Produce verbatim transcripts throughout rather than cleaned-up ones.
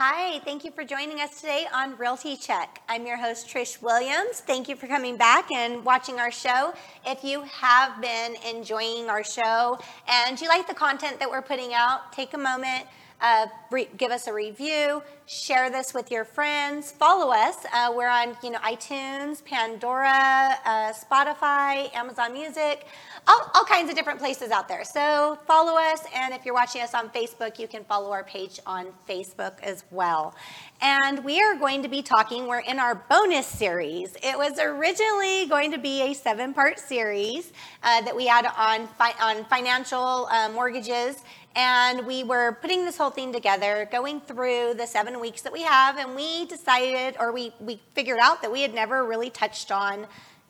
Hi, thank you for joining us today on Realty Check. I'm your host, Trish Williams. Thank you for coming back and watching our show. If you have been enjoying our show and you like the content that we're putting out, take a moment, uh, re- give us a review, share this with your friends, follow us. Uh, we're on, you know, iTunes, Pandora, uh, Spotify, Amazon Music, all, all kinds of different places out there. So follow us, and if you're watching us on Facebook, you can follow our page on Facebook as well. And we are going to be talking, we're in our bonus series. It was originally going to be a seven-part series uh, that we had on, fi- on financial uh, mortgages. And we were putting this whole thing together, going through the seven weeks that we have, and we decided, or we, we figured out that we had never really touched on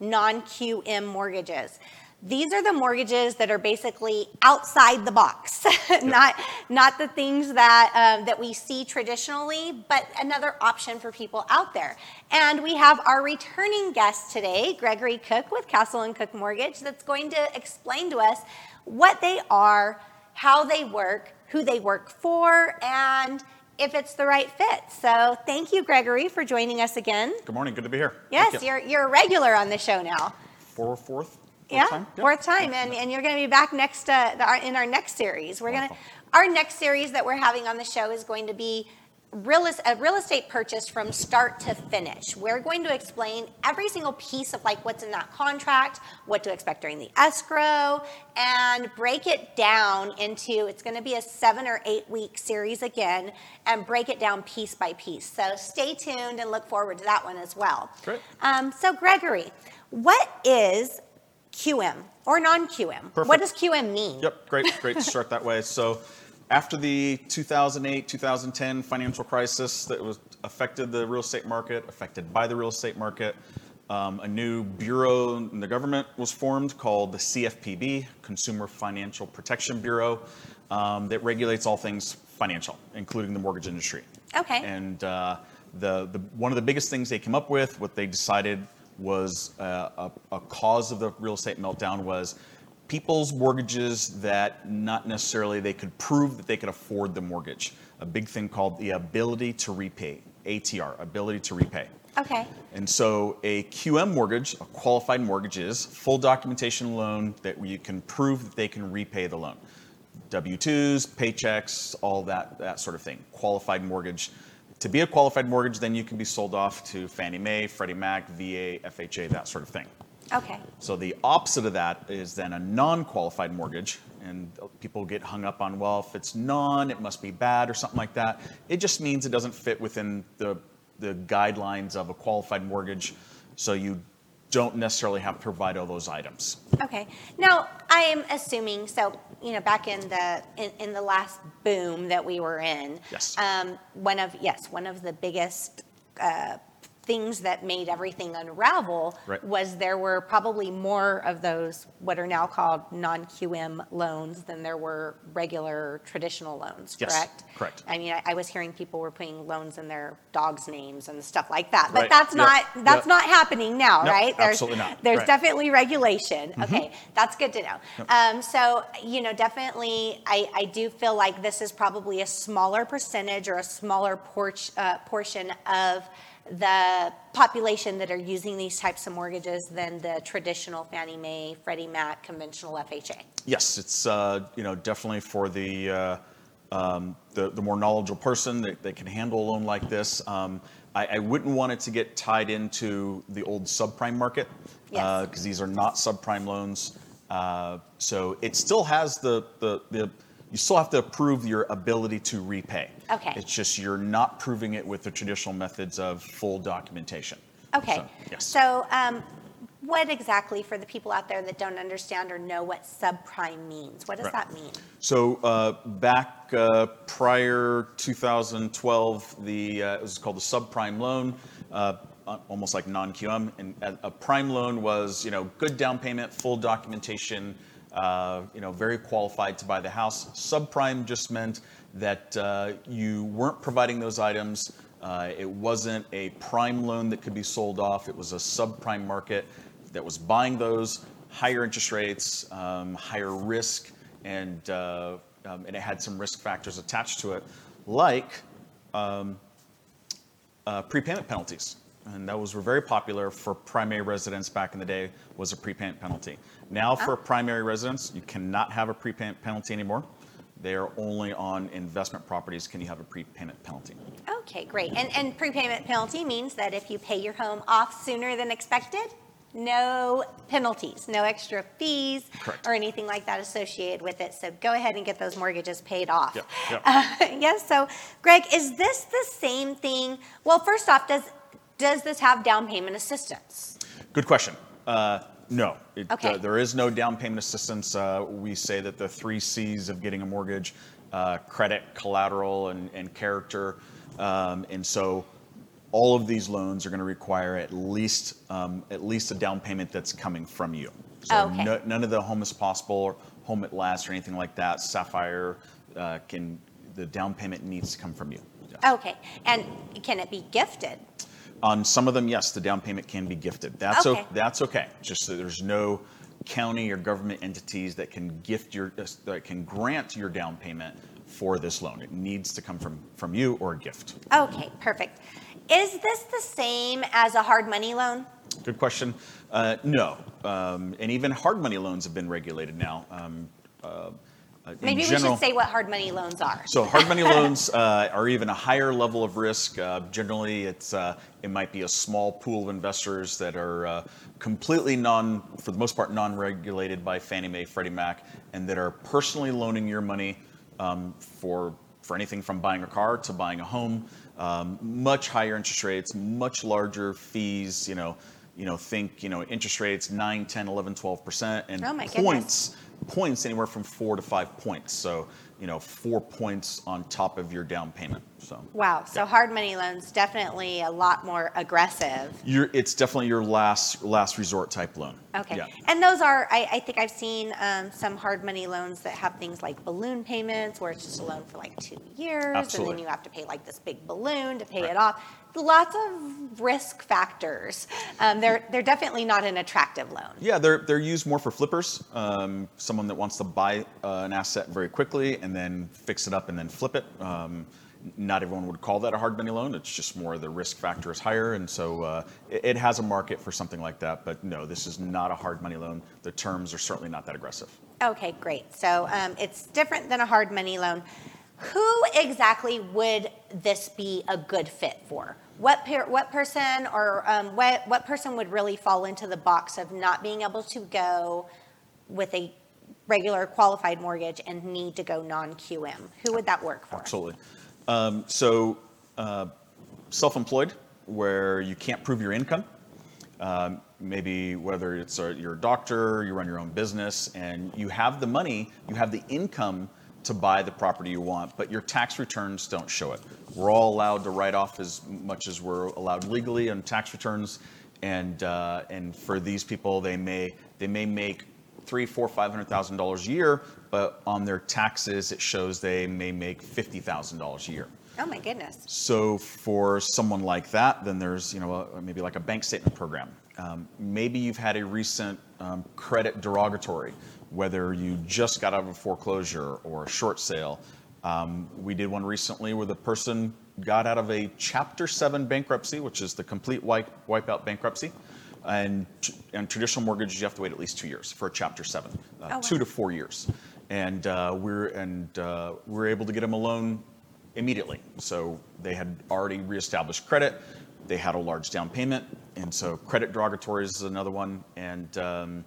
non-Q M mortgages. These are the mortgages that are basically outside the box, not, not the things that, um, that we see traditionally, but another option for people out there. And we have our returning guest today, Gregory Cook with Castle and Cook Mortgage, that's going to explain to us what they are, how they work, who they work for, and if it's the right fit. So thank you, Gregory, for joining us again. Good morning. Good to be here. Yes, you. you're you're a regular on the show now. Four, fourth, fourth yeah, time? fourth time, and, and you're going to be back next uh, the, our, in our next series. We're going to our next series that we're having on the show is going to be real a real estate purchase from start to finish. We're going to explain every single piece of like what's in that contract, what to expect during the escrow, and break it down into, it's going to be a seven or eight week series again, and break it down piece by piece. So stay tuned and look forward to that one as well. Great. Um, so Gregory, what is Q M or non-Q M? Perfect. What does Q M mean? Yep, great, great to start that way. So after the two thousand eight, two thousand ten financial crisis that was affected the real estate market, affected by the real estate market, um, a new bureau in the government was formed called the C F P B, Consumer Financial Protection Bureau, um, that regulates all things financial, including the mortgage industry. Okay. And uh, the, the one of the biggest things they came up with, what they decided was uh, a, a cause of the real estate meltdown was people's mortgages that not necessarily they could prove that they could afford the mortgage. A big thing called the ability to repay, A T R, ability to repay. Okay. And so a Q M mortgage, a qualified mortgage, is full documentation loan that you can prove that they can repay the loan. W two's, paychecks, all that, that sort of thing. Qualified mortgage. To be a qualified mortgage, then you can be sold off to Fannie Mae, Freddie Mac, V A, F H A, that sort of thing. Okay. So the opposite of that is then a non-qualified mortgage, and people get hung up on, well, if it's non, it must be bad or something like that. It just means it doesn't fit within the, the guidelines of a qualified mortgage, so you don't necessarily have to provide all those items. Okay. Now, I am assuming, so, you know, back in the in, in the last boom that we were in, Yes. um, one of, yes, one of the biggest uh, things that made everything unravel Right. was there were probably more of those what are now called non-Q M loans than there were regular traditional loans, Yes, correct? correct. I mean, I, I was hearing people were putting loans in their dogs' names and stuff like that, but Right. that's Yep. not that's Yep. not happening now, Nope, right? There's, absolutely not. There's Right. definitely regulation. Mm-hmm. Okay, that's good to know. Um, so, you know, definitely, I, I do feel like this is probably a smaller percentage or a smaller porch, uh, portion of the population that are using these types of mortgages than the traditional Fannie Mae, Freddie Mac, conventional F H A. Yes, it's uh, you know definitely for the, uh, um, the the more knowledgeable person that, that can handle a loan like this. Um, I, I wouldn't want it to get tied into the old subprime market because Yes. uh, these are not subprime loans. Uh, so it still has the, the the you still have to prove your ability to repay. Okay. It's just you're not proving it with the traditional methods of full documentation. Okay. So, yes. So, um, what exactly, for the people out there that don't understand or know what subprime means, what does Right. that mean? So uh, back uh, prior two thousand twelve, the uh, it was called the subprime loan, uh, almost like non-Q M. And a a prime loan was, you know, good down payment, full documentation, uh, you know, very qualified to buy the house. Subprime just meant that uh, you weren't providing those items. Uh, it wasn't a prime loan that could be sold off. It was a subprime market that was buying those, higher interest rates, um, higher risk, and uh, um, and it had some risk factors attached to it, like um, uh, prepayment penalties. And those were very popular for primary residents back in the day, was a prepayment penalty. Now for Oh. primary residents, you cannot have a prepayment penalty anymore. They are only on investment properties can you have a prepayment penalty. Okay, great. And, and prepayment penalty means that if you pay your home off sooner than expected, no penalties, no extra fees Correct. or anything like that associated with it. So go ahead and get those mortgages paid off. Yep, yep. Uh, yes. So, Greg, is this the same thing? Well, first off, does does this have down payment assistance? Good question. Uh, no, it, Okay. uh, there is no down payment assistance. Uh, we say that the three C's of getting a mortgage, uh, credit, collateral, and, and character. Um, and so all of these loans are going to require at least um, at least a down payment that's coming from you. So Okay. no, none of the home is possible or home at last or anything like that. Sapphire uh, can the down payment needs to come from you. Yes. Okay. And can it be gifted? On some of them, yes, the down payment can be gifted. That's Okay. okay. That's okay. Just that there's no county or government entities that can gift your that can grant your down payment for this loan. It needs to come from from you or a gift. Okay, perfect. Is this the same as a hard money loan? Good question. Uh, no, um, and even hard money loans have been regulated now. Um, uh, in Maybe general, we should say what hard money loans are. So hard money loans uh, are even a higher level of risk. Uh, generally, it's uh, it might be a small pool of investors that are uh, completely non, for the most part, non-regulated by Fannie Mae, Freddie Mac, and that are personally loaning your money um, for for anything from buying a car to buying a home. Um, much higher interest rates, much larger fees. You know, you know, think you know interest rates nine, ten, eleven, twelve percent, and Oh my goodness. points. points anywhere from four to five points. So, you know, four points on top of your down payment. So, Wow. So yeah. hard money loans definitely a lot more aggressive. You're, it's definitely your last last resort type loan. Okay. Yeah. And those are, I, I think I've seen um, some hard money loans that have things like balloon payments where it's just a loan for like two years. And Absolutely. then you have to pay like this big balloon to pay Right. it off. Lots of risk factors. Um, they're, they're definitely not an attractive loan. Yeah, they're they're used more for flippers. Um, someone that wants to buy uh, an asset very quickly and then fix it up and then flip it. Um, not everyone would call that a hard money loan. It's just more the risk factor is higher, and so uh, it, it has a market for something like that. But no, this is not a hard money loan. The terms are certainly not that aggressive. Okay, great. So um, it's different than a hard money loan. Who exactly would this be a good fit for? What per, what person or um, what what person would really fall into the box of not being able to go with a regular qualified mortgage and need to go non-Q M? Who would that work for? Absolutely. Um, so, uh, self-employed, where you can't prove your income. Um, maybe whether it's a, you're a doctor, you run your own business, and you have the money, you have the income to buy the property you want, but your tax returns don't show it. We're all allowed to write off as much as we're allowed legally on tax returns, and uh, and for these people, they may they may make three, four, five hundred thousand dollars a year, but on their taxes it shows they may make fifty thousand dollars a year. Oh my goodness. So for someone like that, then there's you know a, maybe like a bank statement program. Um, maybe you've had a recent um, credit derogatory, whether you just got out of a foreclosure or a short sale. Um, we did one recently where the person got out of a Chapter seven bankruptcy, which is the complete wipe, wipeout bankruptcy. And, and traditional mortgages, you have to wait at least two years for a Chapter seven, uh, Oh, wow. two to four years. And uh, we're and uh, we're able to get them a loan immediately. So they had already reestablished credit. They had a large down payment, and so credit derogatories is another one, and um,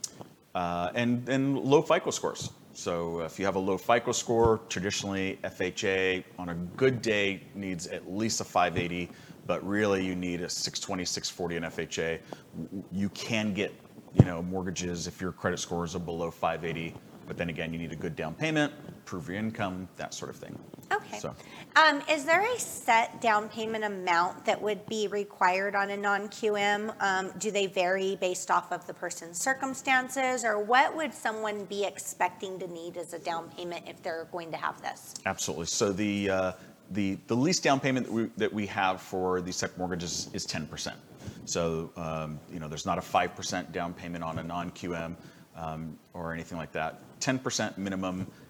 uh, and and low FICO scores. So if you have a low FICO score, traditionally F H A on a good day needs at least a five eighty, but really you need a six twenty, six forty in F H A. You can get you know mortgages if your credit scores are below five eighty, but then again you need a good down payment, prove your income, that sort of thing. Okay. So. Um, is there a set down payment amount that would be required on a non-Q M? Um, do they vary based off of the person's circumstances, or what would someone be expecting to need as a down payment if they're going to have this? Absolutely. So the uh, the the least down payment that we that we have for these type of mortgages is ten percent. So um, you know, there's not a five percent down payment on a non-Q M um, or anything like that. ten percent minimum,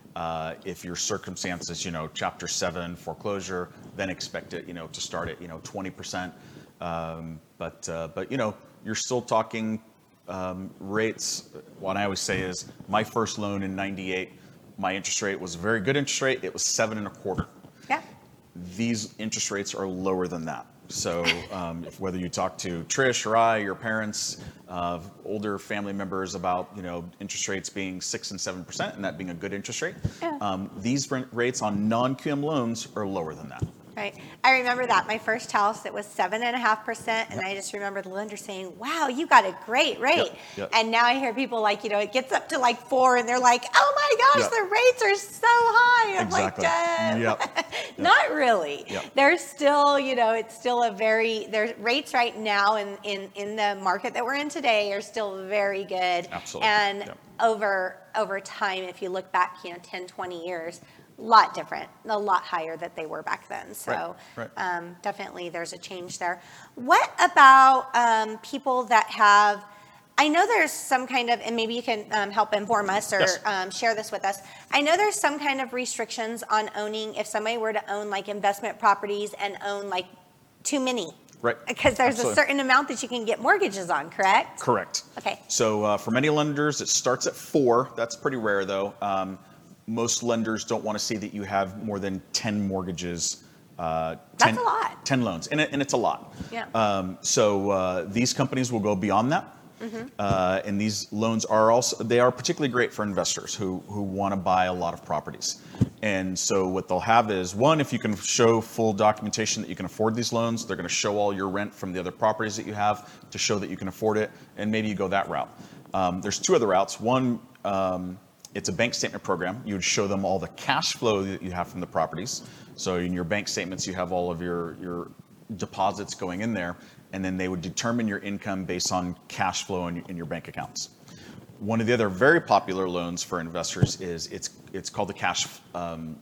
Uh, if your circumstances, you know, Chapter seven foreclosure, then expect it, you know, to start at, you know, twenty percent. Um, but, uh, but, you know, you're still talking um, rates. What I always say is my first loan in ninety-eight, my interest rate was a very good interest rate. It was seven and a quarter. Yeah. These interest rates are lower than that. So um, if, whether you talk to Trish or I, your parents, uh, older family members about, you know, interest rates being six and seven percent and that being a good interest rate, Yeah. um, these rent rates on non-Q M loans are lower than that. Right. I remember that. My first house, it was seven and a half percent. And I just remember the lender saying, wow, you got a great rate. Yep, yep. And now I hear people like, you know, it gets up to like four and they're like, oh my gosh, Yep. the rates are so high. I'm Exactly. like, Dad. Yep. Not really. Yep. There's still, you know, it's still a very, there's rates right now in, in, in the market that we're in today are still very good. Absolutely. And Yep. over, over time, if you look back, you know, ten, twenty years, lot different, a lot higher that they were back then. So Right, Um, definitely there's a change there. What about um, people that have, I know there's some kind of, and maybe you can um, help inform us or Yes. um, share this with us. I know there's some kind of restrictions on owning, if somebody were to own like investment properties and own like too many. Right. Because there's Absolutely. a certain amount that you can get mortgages on, correct? Correct. Okay. So uh, for many lenders, it starts at four. That's pretty rare though. Um, most lenders don't want to see that you have more than ten mortgages. Uh, That's ten, a lot. ten loans, and, it, and it's a lot. Yeah. Um, so uh, these companies will go beyond that. Mm-hmm. Uh, and these loans are also, they are particularly great for investors who, who want to buy a lot of properties. And so what they'll have is, one, if you can show full documentation that you can afford these loans, they're going to show all your rent from the other properties that you have to show that you can afford it, and maybe you go that route. Um, there's two other routes. One, um, it's a bank statement program. You would show them all the cash flow that you have from the properties. So in your bank statements, you have all of your, your deposits going in there, and then they would determine your income based on cash flow in, in your bank accounts. One of the other very popular loans for investors is it's it's called the cash um,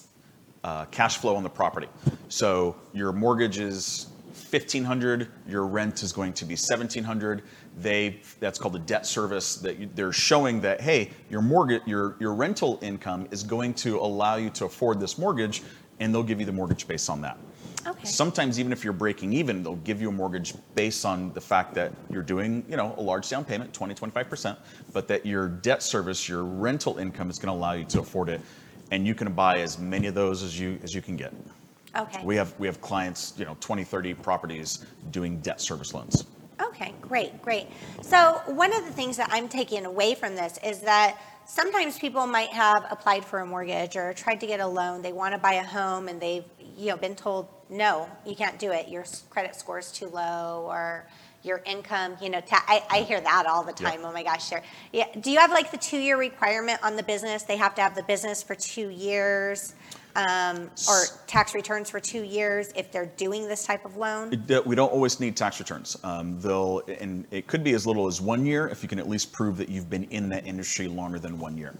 uh, cash flow on the property. So your mortgage is fifteen hundred dollars, your rent is going to be seventeen hundred dollars. They that's called a debt service. That you, they're showing that, hey, your mortgage your your rental income is going to allow you to afford this mortgage, and they'll give you the mortgage based on that. Okay. Sometimes even if you're breaking even, they'll give you a mortgage based on the fact that you're doing, you know, a large down payment, twenty, twenty-five percent, but that your debt service, your rental income is going to allow you to afford it, and you can buy as many of those as you as you can get. Okay. We have we have clients, you know, twenty, thirty properties doing debt service loans. Okay, great, great. So one of the things that I'm taking away from this is that sometimes people might have applied for a mortgage or tried to get a loan. They want to buy a home and they've, you know, been told, no, you can't do it. Your credit score is too low, or your income, you know, ta- I, I hear that all the time. Yeah. Oh my gosh, sure. Yeah. Do you have like the two-year requirement on the business? They have to have the business for two years. Um, or tax returns for two years if they're doing this type of loan? It, we don't always need tax returns. Um, they'll, and it could be as little as one year if you can at least prove that you've been in that industry longer than one year.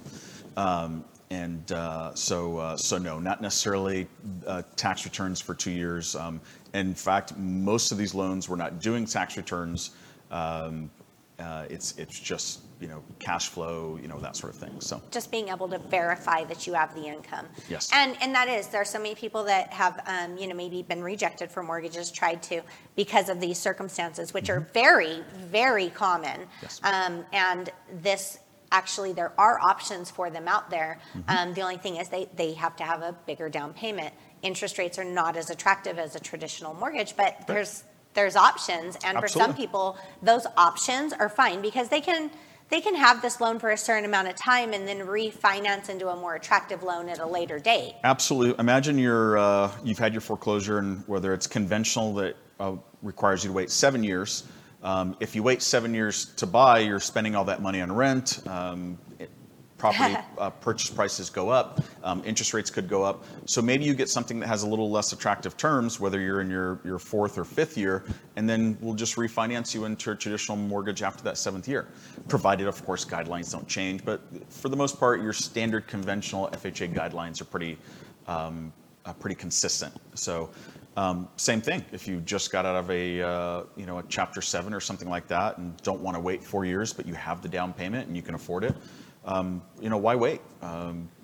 Um, and uh, so, uh, so no, not necessarily uh, tax returns for two years. Um, in fact, most of these loans we're not doing tax returns. Um, uh, it's it's just, you know, cash flow, you know, that sort of thing. So just being able to verify that you have the income. Yes. And and that is, there are so many people that have, um, you know, maybe been rejected for mortgages, tried to, because of these circumstances, which are very, very common. Yes. Um, and this, actually, there are options for them out there. Mm-hmm. Um, the only thing is they, they have to have a bigger down payment. Interest rates are not as attractive as a traditional mortgage, but Right. there's there's options. And for some Absolutely. people, those options are fine because they can they can have this loan for a certain amount of time and then refinance into a more attractive loan at a later date. absolutely. Imagine you're uh, you've had your foreclosure, and whether it's conventional that uh, requires you to wait seven years. Um, if you wait seven years to buy, you're spending all that money on rent. Um, it, property uh, purchase prices go up. Um, interest rates could go up. So maybe you get something that has a little less attractive terms, whether you're in your, your fourth or fifth year, and then we'll just refinance you into a traditional mortgage after that seventh year, provided, of course, guidelines don't change. But for the most part, your standard conventional F H A guidelines are pretty, um, uh, pretty consistent. So. Um, same thing. If you just got out of a uh, you know a Chapter seven or something like that, and don't want to wait four years, but you have the down payment and you can afford it, um, you know why wait? Um,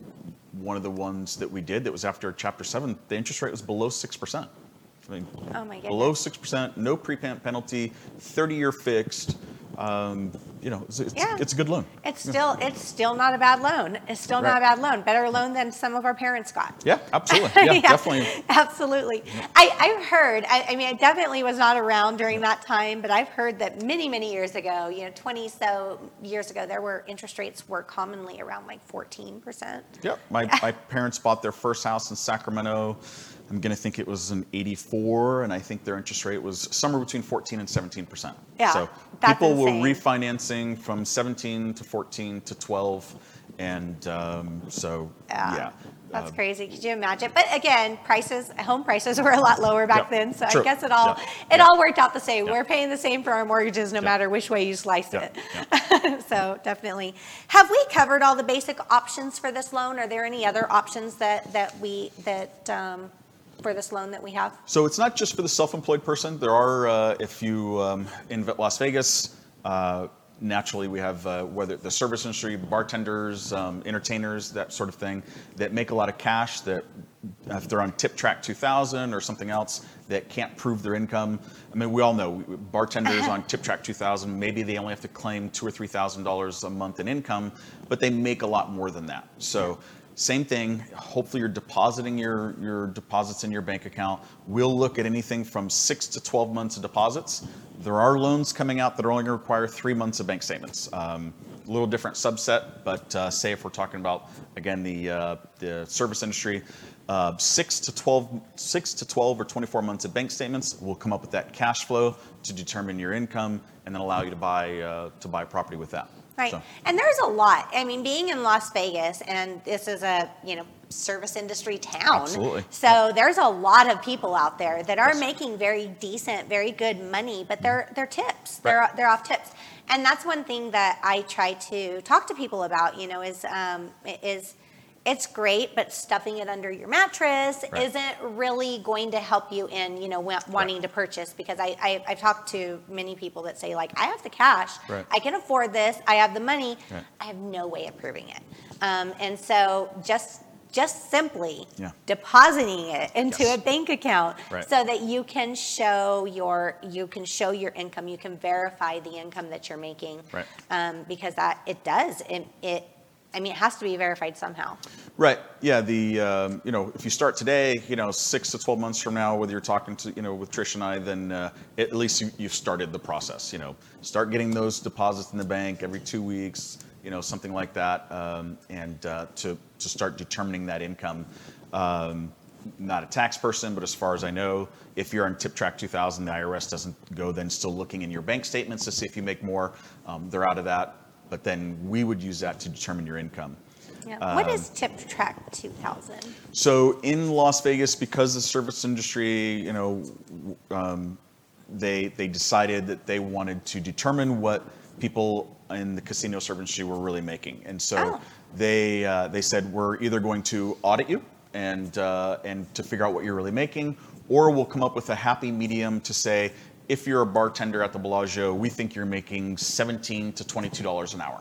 one of the ones that we did that was after Chapter seven, the interest rate was below six percent. I mean, oh my goodness. Below six percent, no prepayment penalty, thirty-year fixed. Um, you know, it's, it's, yeah. it's a good loan. It's still it's still not a bad loan. It's still Right. not a bad loan. Better loan than some of our parents got. Yeah, absolutely. Yeah, yeah, definitely. Absolutely. I, I've heard, I, I mean, I definitely was not around during that time, but I've heard that many, many years ago, you know, twenty so years ago, there were interest rates were commonly around like fourteen percent. Yep. My, my parents bought their first house in Sacramento. I'm going to think it was in eighty-four, and I think their interest rate was somewhere between fourteen and seventeen percent. Yeah, so that's people insane. were refinancing from seventeen to fourteen to twelve, and um, so, Yeah. yeah. That's Uh, crazy. Could you imagine? But again, prices, home prices were a lot lower back Yep. then, so True. I guess it all Yeah. it Yeah. all worked out the same. Yeah. We're paying the same for our mortgages, no Yeah. matter which way you slice Yeah. it. So definitely. Have we covered all the basic options for this loan? Are there any other options that that we that um, for this loan that we have? So it's not just for the self-employed person. There are, uh, if you um, in Las Vegas, uh, naturally we have uh, whether the service industry, bartenders, um, entertainers, that sort of thing, that make a lot of cash. That if they're on Tip Track two thousand or something else, that can't prove their income. I mean, we all know bartenders on Tip Track two thousand. Maybe they only have to claim two or three thousand dollars a month in income, but they make a lot more than that. So. Same thing. Hopefully, you're depositing your, your deposits in your bank account. We'll look at anything from six to twelve months of deposits. There are loans coming out that are only going to require three months of bank statements. Um, a little different subset, but uh, say if we're talking about again the uh, the service industry, uh, six to twelve, six to twelve or twenty-four months of bank statements will come up with that cash flow to determine your income and then allow you to buy uh, to buy property with that. Right. So. And there's a lot. I mean, being in Las Vegas, and this is a, you know, service industry town. Absolutely. So there's a lot of people out there that are Yes. making very decent, very good money, but they're they're tips. Right. They're they're off tips. And that's one thing that I try to talk to people about, you know, is um, is it's great, but stuffing it under your mattress Right. isn't really going to help you in, you know, wa- wanting Right. to purchase. Because I, I I've talked to many people that say, like, I have the cash, Right. I can afford this, I have the money, Right. I have no way of proving it. Um, and so just just simply Yeah. depositing it into Yes. a bank account Right. so that you can show your you can show your income, you can verify the income that you're making. Right. Um, because that it does it, it I mean, it has to be verified somehow. Right. Yeah. The um, you know, if you start today, you know, six to twelve months from now, whether you're talking to you know with Trish and I, then uh, at least you, you've started the process. You know, start getting those deposits in the bank every two weeks. You know, something like that, um, and uh, to to start determining that income. Um, not a tax person, but as far as I know, if you're on Tip Track two thousand, the I R S doesn't go then still looking in your bank statements to see if you make more. Um, they're out of that. But then we would use that to determine your income. Yeah. what Um, is Tip Track two thousand? So in Las Vegas, because the service industry, you know, um, they they decided that they wanted to determine what people in the casino service industry were really making, and so Oh. they uh, they said we're either going to audit you and uh, and to figure out what you're really making, or we'll come up with a happy medium to say, if you're a bartender at the Bellagio, we think you're making seventeen to twenty-two dollars an hour.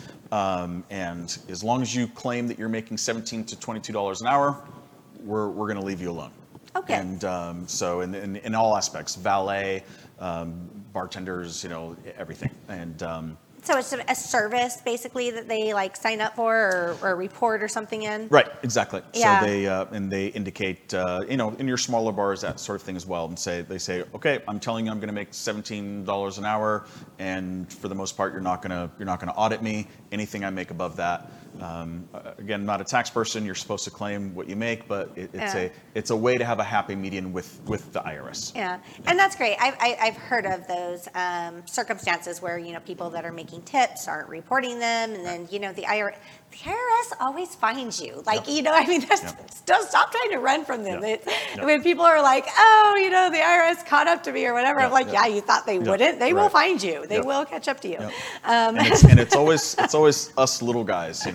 Um, and as long as you claim that you're making seventeen to twenty-two dollars an hour, we're, we're going to leave you alone. Okay. And um, so in, in, in all aspects, valet, um, bartenders, you know, everything. And um, So it's a, a service basically that they like sign up for or, or report or something in? right, exactly. Yeah. So they uh, and they indicate, uh, you know, in your smaller bars, that sort of thing as well, and say they say, okay, I'm telling you, I'm going to make seventeen dollars an hour, and for the most part, you're not going to you're not going to audit me. Anything I make above that, um, again, not a tax person. You're supposed to claim what you make, but it, it's Yeah. a it's a way to have a happy median with with the I R S. Yeah, and that's great. I've, I- I've heard of those um, circumstances where, you know, people that are making tips aren't reporting them, and then, you know, the I R S, the I R S always finds you. Like, Yep. you know, I mean, there's, Yep. don't stop trying to run from them. Yep. It's- Yep. When people are like, oh, you know, the I R S caught up to me or whatever, I'm Yep. like, Yep. yeah, you thought they Yep. wouldn't. They will Right. find you. They Yep. will catch up to you. Yep. Um, And it's, and it's always it's always us little guys, you know,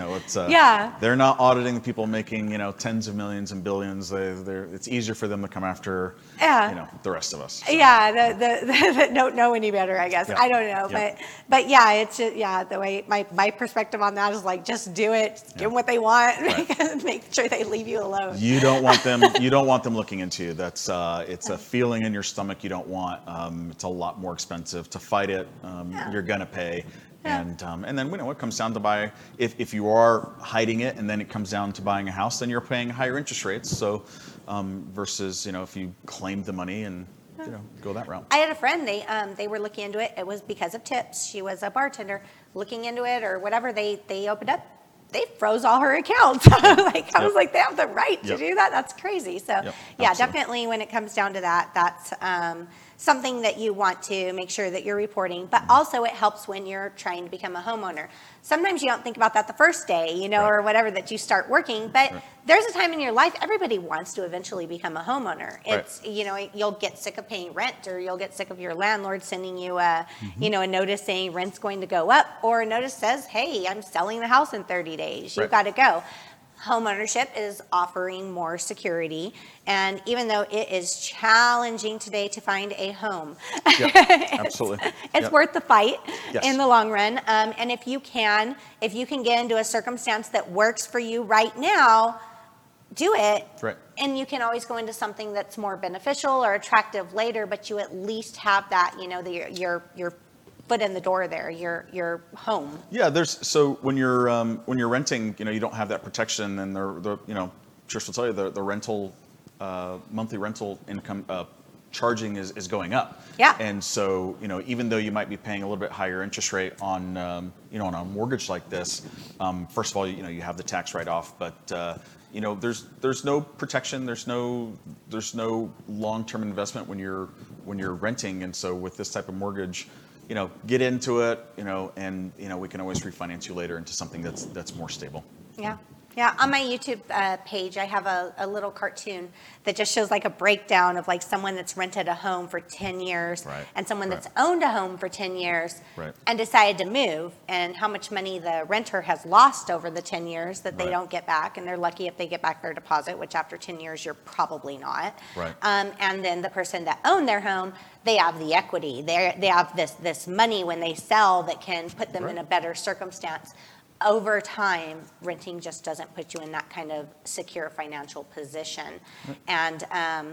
know, it's uh, Yeah. they're not auditing the people making, you know, tens of millions and billions. They, they're, it's easier for them to come after, Yeah. you know, the rest of us. So. Yeah, the, the, the, the don't know any better, I guess. Yeah. I don't know, Yeah. but but yeah, it's just, yeah, the way my, my perspective on that is like, just do it, just give them what they want, Right. make sure they leave you alone. You don't want them. You don't want them looking into you. That's uh, it's a feeling in your stomach you don't want. Um, it's a lot more expensive to fight it. Um, Yeah. You're gonna pay, Yeah. and um, and then you know it comes down to buy. If if you are hiding it, and then it comes down to buying a house, then you're paying higher interest rates. So um, versus you know if you claim the money and you know go that route. I had a friend, they um, they were looking into it. It was because of tips. She was a bartender looking into it or whatever. They they opened up, they froze all her accounts. like I was Yep. like, they have the right to Yep. do that? That's crazy. So Yep. yeah, Absolutely. definitely when it comes down to that, that's um, something that you want to make sure that you're reporting. But also it helps when you're trying to become a homeowner. Sometimes you don't think about that the first day, you know, Right. or whatever that you start working. But Right. there's a time in your life, everybody wants to eventually become a homeowner. Right. It's, you know, you'll get sick of paying rent, or you'll get sick of your landlord sending you a, Mm-hmm. you know, a notice saying rent's going to go up, or a notice says, hey, I'm selling the house in thirty days. You've Right. got to go. Homeownership is offering more security, and even though it is challenging today to find a home, Yep. it's, Absolutely. it's Yep. worth the fight Yes. in the long run. Um, and if you can, if you can get into a circumstance that works for you right now, do it. Right. And you can always go into something that's more beneficial or attractive later, but you at least have that, you know, the, your your foot in the door there, your your home. Yeah, there's so when you're um, when you're renting, you know, you don't have that protection, and the the you know, Trish will tell you the the rental uh, monthly rental income uh, charging is, is going up. Yeah. And so you know, even though you might be paying a little bit higher interest rate on um, you know on a mortgage like this, um, first of all, you know, you have the tax write off, but uh, you know, there's there's no protection, there's no there's no long term investment when you're when you're renting, and so with this type of mortgage. You know, get into it, you know, and, you know, we can always refinance you later into something that's that's more stable. Yeah. Yeah. On my YouTube uh, page, I have a, a little cartoon that just shows like a breakdown of like someone that's rented a home for ten years Right. and someone Right. that's owned a home for ten years Right. and decided to move, and how much money the renter has lost over the ten years that they Right. don't get back. And they're lucky if they get back their deposit, which after ten years, you're probably not. Right. Um, and then the person that owned their home, they have the equity. They they have this this money when they sell that can put them in Right. a better circumstance. Over time, renting just doesn't put you in that kind of secure financial position, and um,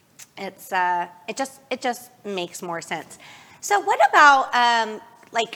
it's uh, it just it just makes more sense. So, what about um, like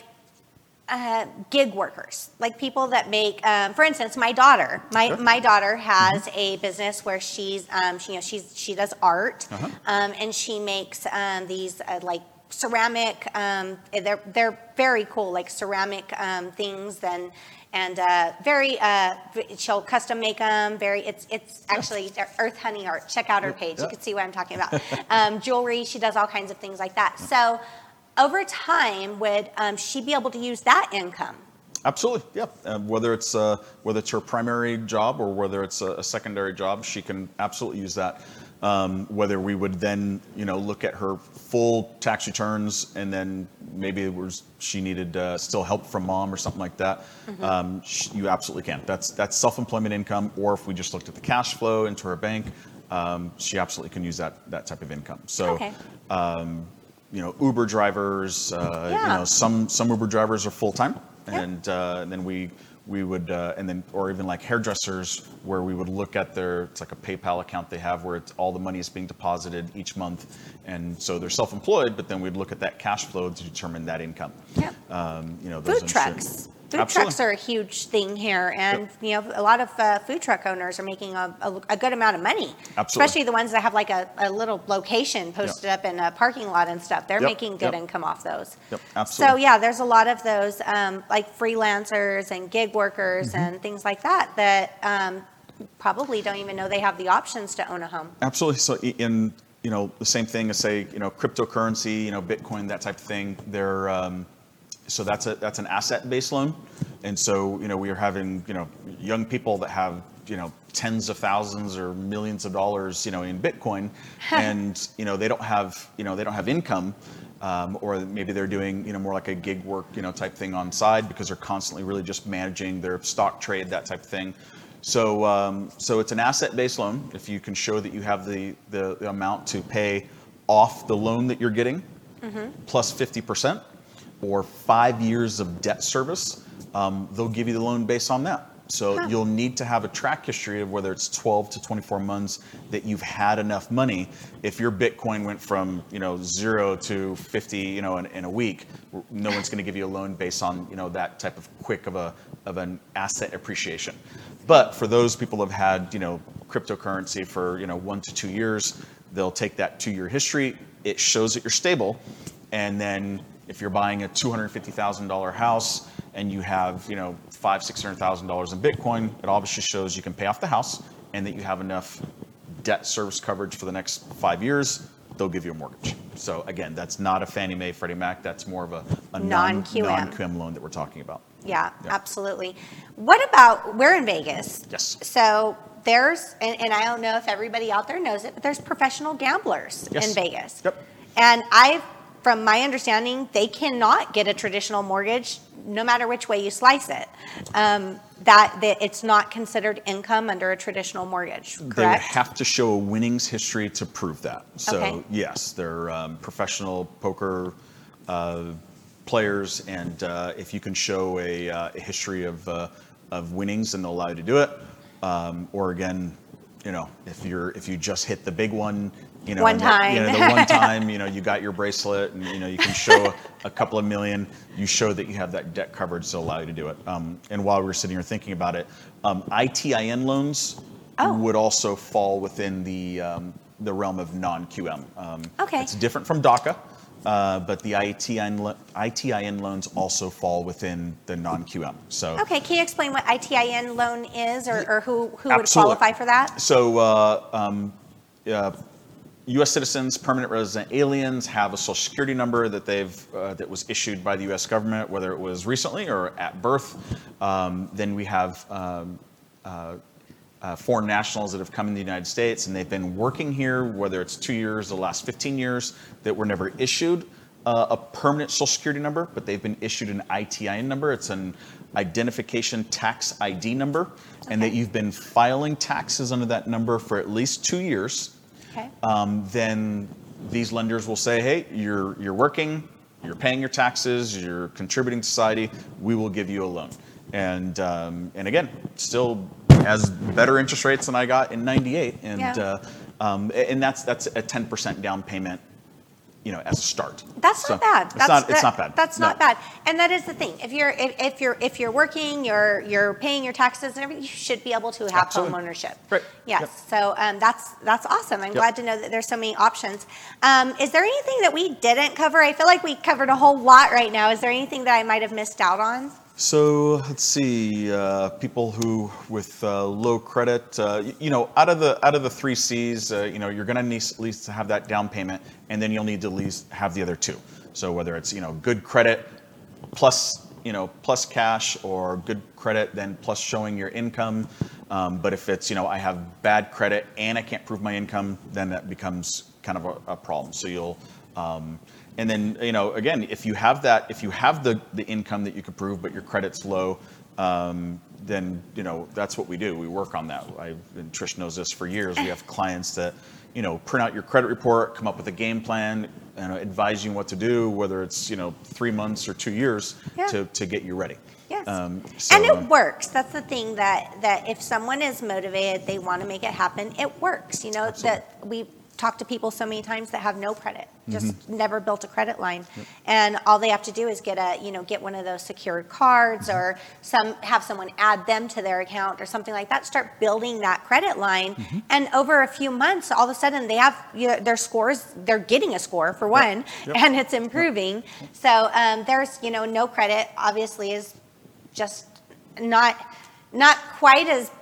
uh, gig workers, like people that make, um, for instance, my daughter. My Sure. my daughter has a business where she's, um, she, you know, she's she does art, Uh-huh. um, and she makes um, these uh, like ceramic. Um, they're they're very cool, like ceramic um, things, and and uh, very. Uh, she'll custom make them. Very. It's it's actually they're Earth Honey Art. Check out her page. You Yeah. can see what I'm talking about. um, jewelry. She does all kinds of things like that. So. Over time, would um, she be able to use that income? Absolutely, yeah. Uh, whether it's uh, whether it's her primary job or whether it's a, a secondary job, she can absolutely use that. Um, whether we would then, you know, look at her full tax returns, and then maybe it was she needed uh, still help from mom or something like that. Mm-hmm. Um, sh- you absolutely can. That's that's self-employment income. Or if we just looked at the cash flow into her bank, um, she absolutely can use that that type of income. So. Okay. Um, you know, Uber drivers, uh, Yeah. you know, some some Uber drivers are full time, Yeah. and uh, then we we would uh, and then or even like hairdressers, where we would look at their, it's like a PayPal account they have where it's, all the money is being deposited each month, and so they're self-employed, but then we'd look at that cash flow to determine that income. Yep. Um, you know, those Food insurance- trucks. Food Absolutely. trucks are a huge thing here, and you know a lot of uh, food truck owners are making a, a, a good amount of money. Absolutely. Especially the ones that have like a, a little location posted up in a parking lot and stuff. They're Yep, making good yep. income off those. Yep, So absolutely. yeah, there's a lot of those um, like freelancers and gig workers Mm-hmm. and things like that that um, probably don't even know they have the options to own a home. Absolutely. So i- in, you know, the same thing as say, you know, cryptocurrency, you know, Bitcoin, that type of thing, they're, um, so that's a, that's an asset-based loan. And so, you know, we are having, you know, young people that have, you know, tens of thousands or millions of dollars, you know, in Bitcoin, and, you know, they don't have, you know, they don't have income. um, or maybe they're doing, you know, more like a gig work, you know, type thing on side because they're constantly really just managing their stock trade, that type of thing. So, um, so it's an asset-based loan. If you can show that you have the, the, the amount to pay off the loan that you're getting, mm-hmm. plus fifty percent, or five years of debt service, um, they'll give you the loan based on that. So huh. you'll need to have a track history of whether it's twelve to twenty-four months that you've had enough money. If your Bitcoin went from, you know, zero to fifty, you know, in, in a week, no one's going to give you a loan based on, you know, that type of quick of a of an asset appreciation. But for those people who have had, you know, cryptocurrency for, you know, one to two years, they'll take that two-year history. It shows that you're stable, and then if you're buying a two hundred fifty thousand dollars house and you have, you know, five, six hundred thousand dollars in Bitcoin, it obviously shows you can pay off the house and that you have enough debt service coverage for the next five years. They'll give you a mortgage. So again, that's not a Fannie Mae, Freddie Mac. That's more of a, a non-Q M. non-Q M loan that we're talking about. Yeah, yeah, absolutely. What about, we're in Vegas. Yes. So there's, and, and I don't know if everybody out there knows it, but there's professional gamblers yes. in Vegas. Yep. And I've, from my understanding, they cannot get a traditional mortgage no matter which way you slice it. Um, that, that it's not considered income under a traditional mortgage, correct? They would have to show a winnings history to prove that. So okay. yes, they're um, professional poker uh, players, and uh, if you can show a, uh, a history of uh, of winnings, then they'll allow you to do it. Um, or again, you know, if you're if you just hit the big one, you know, one time, the, you know, the one time, you know, you got your bracelet, and you know, you can show a, a couple of million. You show that you have that debt coverage to allow you to do it. Um, and while we were sitting here thinking about it, um, I T I N loans oh. would also fall within the um, the realm of non-Q M. Um, okay, it's different from DACA. Uh, but the I T I N, lo- I T I N loans also fall within the non-Q M. So okay, can you explain what I T I N loan is, or, or who, who Absolutely. would qualify for that? So uh, um, uh, U S citizens, permanent resident aliens have a social security number that they've uh, that was issued by the U S government, whether it was recently or at birth. Um, then we have um, uh, Uh, foreign nationals that have come in the United States and they've been working here, whether it's two years, the last fifteen years, that were never issued uh, a permanent social security number, but they've been issued an I T I N number. It's an identification tax I D number, okay. and that you've been filing taxes under that number for at least two years. Okay. Um, then these lenders will say, hey, you're you're working, you're paying your taxes, you're contributing to society, we will give you a loan. And um, and again, still has better interest rates than I got in ninety-eight, and yeah. uh, um, and that's that's a ten percent down payment, you know, as a start. That's so not bad. It's that's, not. That, it's not bad. That's no. not bad. And that is the thing. If you're if, if you're if you're working, you're you're paying your taxes and everything, you should be able to have Absolutely. home ownership. Right. Yes. Yep. So um, that's that's awesome. I'm yep. glad to know that there's so many options. Um, is there anything that we didn't cover? I feel like we covered a whole lot right now. Is there anything that I might have missed out on? So let's see, uh, people who with uh, low credit, uh, you, you know, out of the out of the three C's, uh, you know, you're going to need at least to have that down payment, and then you'll need to at least have the other two. So whether it's, you know, good credit plus, you know, plus cash, or good credit then plus showing your income. Um, but if it's, you know, I have bad credit and I can't prove my income, then that becomes kind of a, a problem. So you'll um, And then, you know, again, if you have that, if you have the, the income that you could prove, but your credit's low, um, then, you know, that's what we do. We work on that. I, and Trish knows this for years. We have clients that, you know, print out your credit report, come up with a game plan, and advise you what to do, whether it's, you know, three months or two years yeah. to, to get you ready. Yes. Um, so, and it works. That's the thing, that, that if someone is motivated, they want to make it happen, it works. You know, Absolutely. that we talk to people so many times that have no credit, just mm-hmm. never built a credit line. Yep. And all they have to do is get a, you know, get one of those secured cards, mm-hmm. or some have someone add them to their account or something like that, start building that credit line. Mm-hmm. And over a few months, all of a sudden they have, you know, their scores, they're getting a score for one, yep. Yep. and it's improving. Yep. So um, there's, you know, no credit obviously is just not, not quite as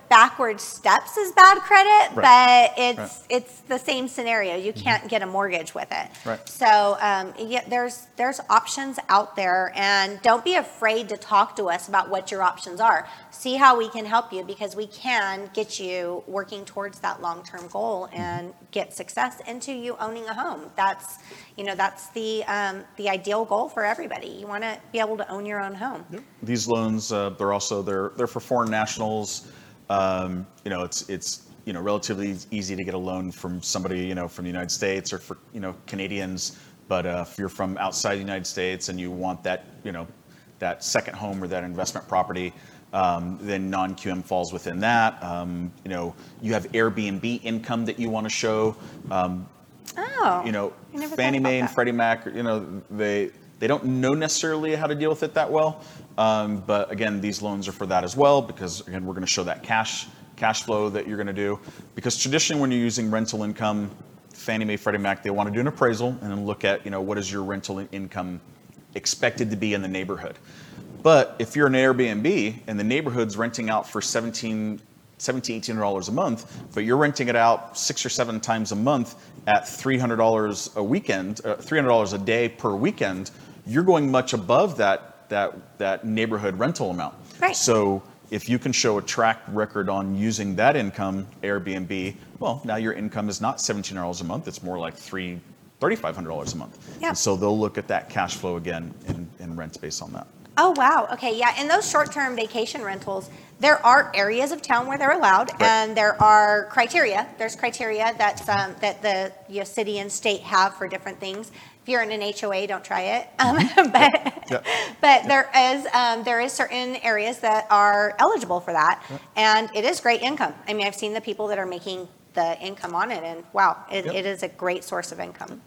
backward steps as bad credit, Right. but it's Right. it's the same scenario. You can't get a mortgage with it. Right. So um, yeah, there's there's options out there, and don't be afraid to talk to us about what your options are. See how we can help you, because we can get you working towards that long-term goal and get success into you owning a home. That's you know that's the um, the ideal goal for everybody. You want to be able to own your own home. Yep. These loans, uh, they're also they're they're for foreign nationals. Um, you know, it's it's you know relatively easy to get a loan from somebody you know from the United States, or for you know Canadians. But uh, if you're from outside the United States and you want that you know that second home or that investment property, um, then non-Q M falls within that. Um, you know, you have Airbnb income that you want to show. Um, Oh, you know, I never Fannie thought Mae about and that. Freddie Mac, you know, they they don't know necessarily how to deal with it that well. Um, but again, these loans are for that as well, because again, we're going to show that cash cash flow that you're going to do. Because traditionally, when you're using rental income, Fannie Mae, Freddie Mac, they want to do an appraisal and then look at, you know, what is your rental income expected to be in the neighborhood. But if you're an Airbnb and the neighborhood's renting out for seventeen, seventeen, eighteen dollars a month, but you're renting it out six or seven times a month at three hundred dollars a weekend, uh, three hundred dollars a day per weekend, you're going much above that that that neighborhood rental amount. Right. So if you can show a track record on using that income, Airbnb, well, now your income is not seventeen dollars a month; it's more like three, thirty-five hundred dollars a month. Yeah. And so they'll look at that cash flow again and, and rent based on that. Oh, wow. Okay, yeah. And those short-term vacation rentals, there are areas of town where they're allowed, Right. and there are criteria. There's criteria that's, um, that the you know, city and state have for different things. If you're in an H O A, don't try it. Um, but Yep. but there is um, there is certain areas that are eligible for that, and it is great income. I mean, I've seen the people that are making the income on it, and wow, it, Yep. it is a great source of income.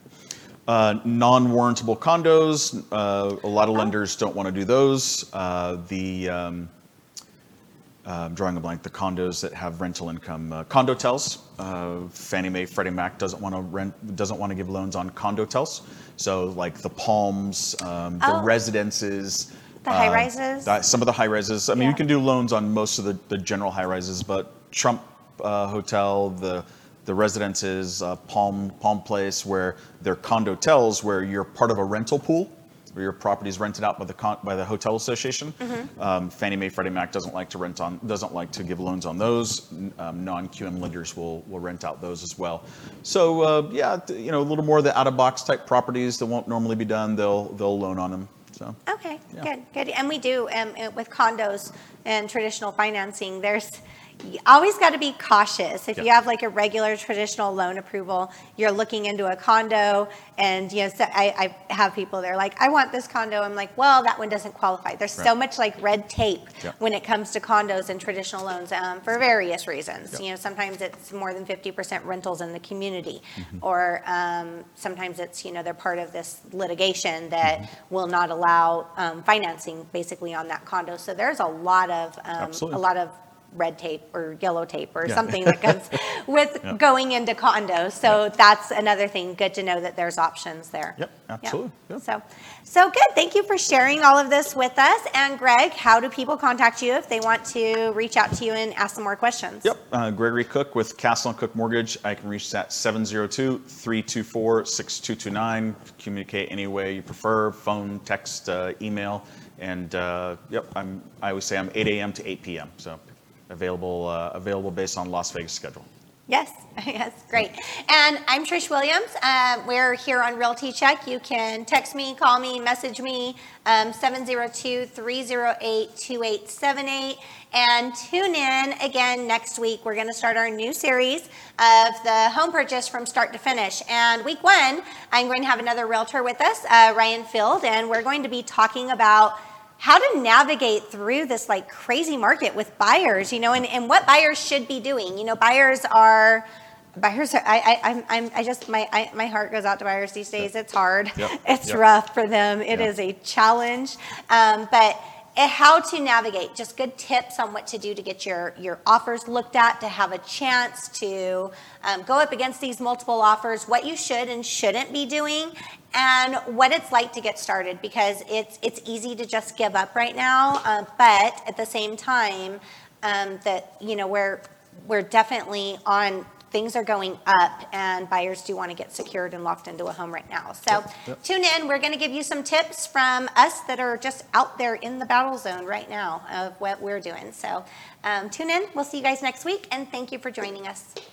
Uh, non-warrantable condos, uh, a lot of Oh. lenders don't want to do those. Uh, the um, uh, I'm drawing a blank. The condos that have rental income, uh, condotels. Uh, Fannie Mae, Freddie Mac doesn't want to rent, doesn't want to give loans on condotels. So like the Palms, um, the Oh. residences, The uh, high-rises? that- some of the high rises. I mean, Yeah. you can do loans on most of the, the general high rises, but Trump uh, Hotel, the the residences, uh, Palm Palm Place, where they're condotels, where you're part of a rental pool, where your property is rented out by the con- by the hotel association. Mm-hmm. Um, Fannie Mae, Freddie Mac doesn't like to rent on, doesn't like to give loans on those. Um, non-Q M lenders will will rent out those as well. So uh, yeah, th- you know, a little more of the out-of-box type properties that won't normally be done, they'll they'll loan on them. So Okay, Yeah. good, good. And we do, um, uh, with condos and traditional financing, there's, you always got to be cautious. If you Yeah. have like a regular traditional loan approval, you're looking into a condo, and you know, so I, I have people, they're like, I want this condo. I'm like, well, that one doesn't qualify. There's so Right. much like red tape Yeah. when it comes to condos and traditional loans, um, for various reasons. Yeah. You know, sometimes it's more than fifty percent rentals in the community, Mm-hmm. or um, sometimes it's, you know, they're part of this litigation that Mm-hmm. will not allow um, financing basically on that condo. So there's a lot of um, a Absolutely. lot of red tape or yellow tape or Yeah. something that comes with Yeah. going into condos. So that's another thing. Good to know that there's options there. Yep, absolutely. Yep. So, so good. Thank you for sharing all of this with us. And Greg, how do people contact you if they want to reach out to you and ask some more questions? Yep, uh, Gregory Cook with Castle and Cook Mortgage. I can reach at seven zero two, three two four, six two two nine. Communicate any way you prefer, phone, text, uh, email. And uh, yep, I'm, I always say I'm eight a.m. to eight p.m. So available, uh, available based on Las Vegas schedule. Yes, yes, great. And I'm Trish Williams. Uh, we're here on Realty Check. You can text me, call me, message me, um, seven zero two, three zero eight, two eight seven eight. And tune in again next week. We're going to start our new series of the home purchase from start to finish. And week one, I'm going to have another realtor with us, uh, Ryan Field, and we're going to be talking about how to navigate through this like crazy market with buyers, you know, and, and what buyers should be doing. You know, buyers are, buyers are, I, I, I'm, I'm, I just, my, I, my heart goes out to buyers these days. It's hard. Yep. It's Yep. rough for them. It Yeah. is a challenge. Um, but eh, how to navigate, just good tips on what to do to get your, your offers looked at, to have a chance to um, go up against these multiple offers, what you should and shouldn't be doing, and what it's like to get started, because it's it's easy to just give up right now, uh, but at the same time, um, that, you know, we're, we're definitely on, things are going up, and buyers do want to get secured and locked into a home right now. So Yep, yep. tune in. We're going to give you some tips from us that are just out there in the battle zone right now of what we're doing. So um, tune in. We'll see you guys next week, and thank you for joining us.